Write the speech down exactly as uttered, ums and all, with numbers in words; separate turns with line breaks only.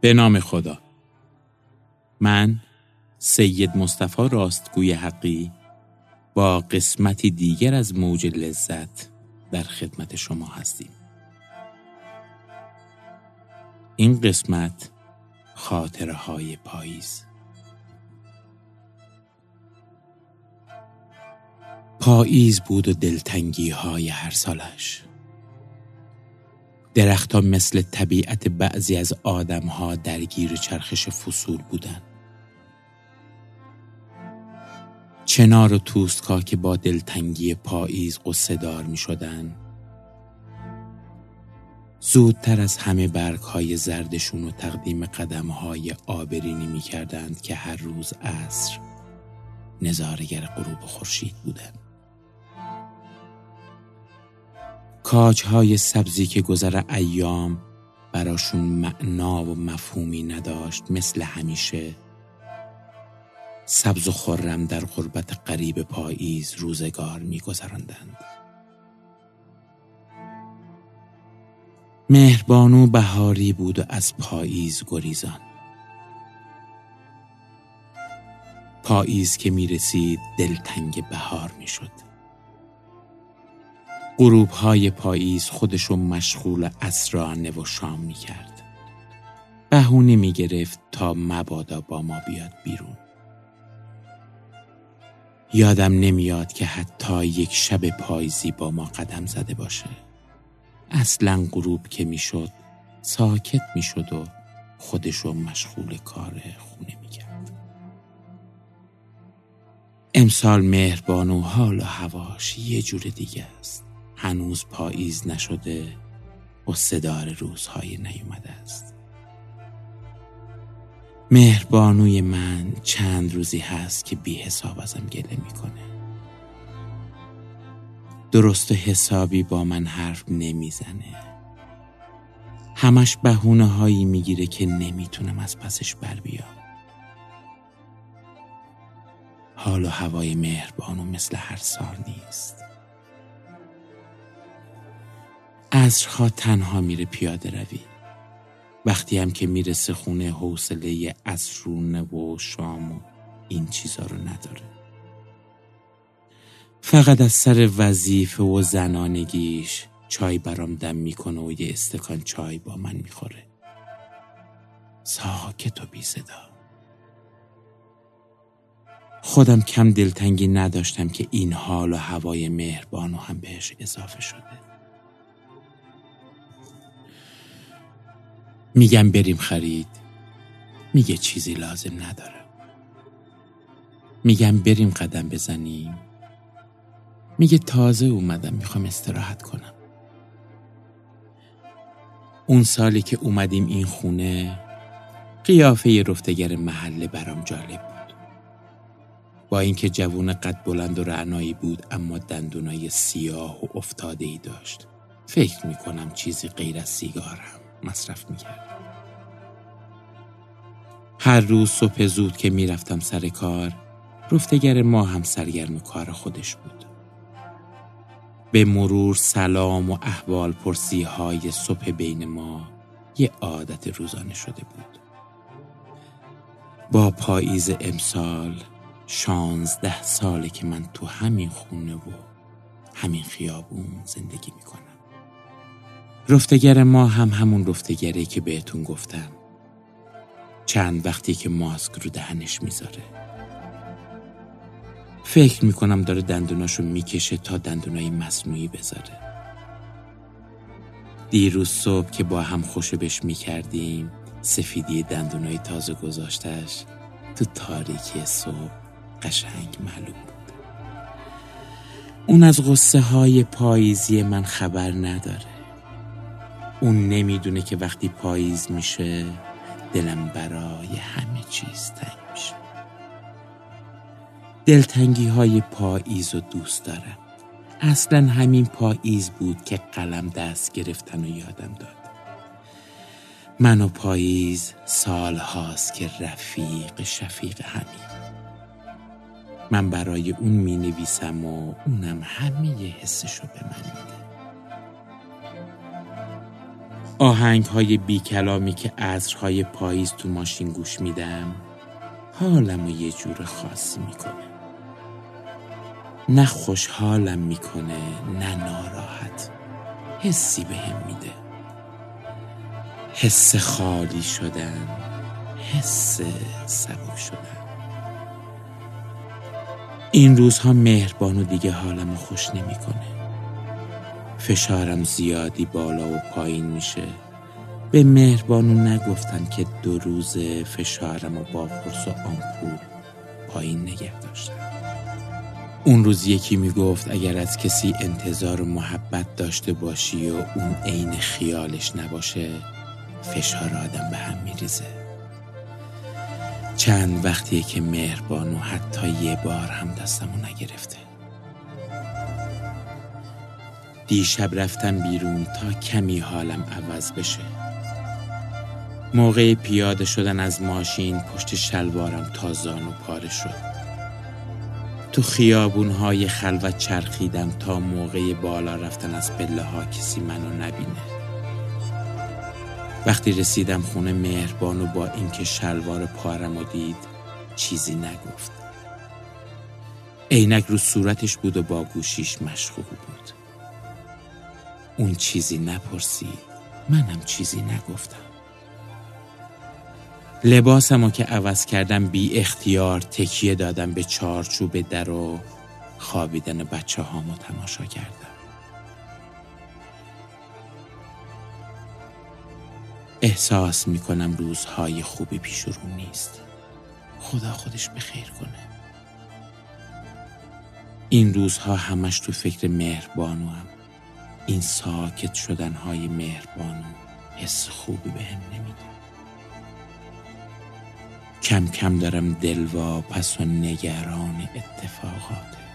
به نام خدا. من سید مصطفی راستگوی حقی با قسمتی دیگر از موج لذت در خدمت شما هستیم. این قسمت خاطره های پاییز. پاییز بود و دلتنگی های هر سالش. درختها مثل طبیعت بعضی از آدمها درگیر چرخش فصول بودند. چنار و توسکا که با دلتنگی پاییز قصه دار می شدن. زودتر از همه برگهای زردشون و تقدیم قدمهای آبرینی می کردند که هر روز عصر نظاره‌گر غروب خورشید بودند. کاجهای سبزی که گذر ایام براشون معنا و مفهومی نداشت، مثل همیشه سبز و خرم در غربت غریب پاییز روزگار می‌گذراندند. مهربانو بهاری بود و از پاییز گریزان. پاییز که می‌رسید دلتنگ بهار می‌شد. غروب‌های پاییز خودشو مشغول عصرانه و شام می‌کرد. بهونه می‌گرفت تا مبادا با ما بیاد بیرون. یادم نمیاد که حتی یک شب پاییزی با ما قدم زده باشه. اصلاً غروب که میشد ساکت میشد و خودشو مشغول کار خونه میکرد. امسال مهربان و حال و هواش یه جور دیگه است. هنوز پاییز نشده و صدار روزهای نیومده است. مهربانوی من چند روزی هست که بی حساب ازم گله میکنه. درست و حسابی با من حرف نمیزنه. همش بهونه هایی میگیره که نمیتونم از پسش بر بیام. حال و هوای مهربانو مثل هر سال نیست. عصرها تنها میره پیاده روی. وقتی هم که میرسه خونه حوصله عصرونه و شام و این چیزا رو نداره. فقط از سر وظیفه و زنانگیش چای برام دم میکنه و یه استکان چای با من میخوره. ساکت و بی صدا. خودم کم دلتنگی نداشتم که این حال و هوای مهربانو هم بهش اضافه شده. میگم بریم خرید، میگه چیزی لازم نداره. میگم بریم قدم بزنیم، میگه تازه اومدم میخوام استراحت کنم. اون سالی که اومدیم این خونه، قیافه رفتگر محله برام جالب بود. با اینکه جوون قد بلند و رعنایی بود، اما دندونای سیاه و افتاده‌ای داشت. فکر میکنم چیزی غیر از سیگار هم مصرف میکرد. هر روز صبح زود که میرفتم سر کار، رفتگر ما هم سرگرم کار خودش بود. به مرور سلام و احوال پرسی های صبح بین ما یه عادت روزانه شده بود. با پاییز امسال شانزده ساله که من تو همین خونه و همین خیابون زندگی میکنم. رفتگر ما هم همون رفتگره که بهتون گفتم. چند وقتی که ماسک رو دهنش میذاره. فکر میکنم داره دندوناشو میکشه تا دندونای مصنوعی بذاره. دیروز صبح که با هم خوشبش میکردیم، سفیدی دندونای تازه گذاشتش تو تاریکی صبح قشنگ معلوم بود. اون از غصه های پاییزی من خبر نداره. اون نمیدونه که وقتی پاییز میشه دلم برای همه چیز تنگ میشه. دلتنگی های پاییز رو دوست دارم. اصلا همین پاییز بود که قلم دست گرفتن و یادم داد. من و پاییز سال هاست که رفیق شفیق همین. من برای اون می نویسم و اونم همه حسشو به من میده. آهنگ های بی کلامی که عصرهای پاییز تو ماشین گوش میدم حالمو یه جور خاصی میکنه. نه خوشحالم میکنه نه ناراحت، حسی بهم میده. حس خالی شدن، حس سبک شدن. این روزها مهربانو دیگه حالمو خوش نمیکنه. فشارم زیادی بالا و پایین میشه. به مهربانو نگفتن که دو روز فشارمو با قرص و آمپول پایین نگه داشتم. اون روز یکی میگفت اگر از کسی انتظار و محبت داشته باشی و اون عین خیالش نباشه، فشار آدم به هم میریزه. چند وقتیه که مهربانو حتی یه بار هم دستمو نگرفته. دیشب رفتم بیرون تا کمی حالم عوض بشه. موقع پیاده شدن از ماشین پشت شلوارم تا زانو پاره شد. تو خیابون‌های خلوت چرخیدم تا موقع بالا رفتن از پله ها کسی منو نبینه. وقتی رسیدم خونه مهربانو با اینکه شلوار پارمو دید چیزی نگفت. عینک رو صورتش بود و با گوشیش مشغول بود. اون چیزی نپرسید، منم چیزی نگفتم. لباسمو که عوض کردم بی اختیار تکیه دادم به چارچوب در و خوابیدن بچه هامو تماشا کردم. احساس میکنم روزهای خوبی پیش رو نیست. خدا خودش بخیر کنه. این روزها همش تو فکر مهربانو هم. این ساکت شدنهای مهربانو حس خوبی بهم نمیده. کم کم دارم دلواپس و نگران اتفاقاته.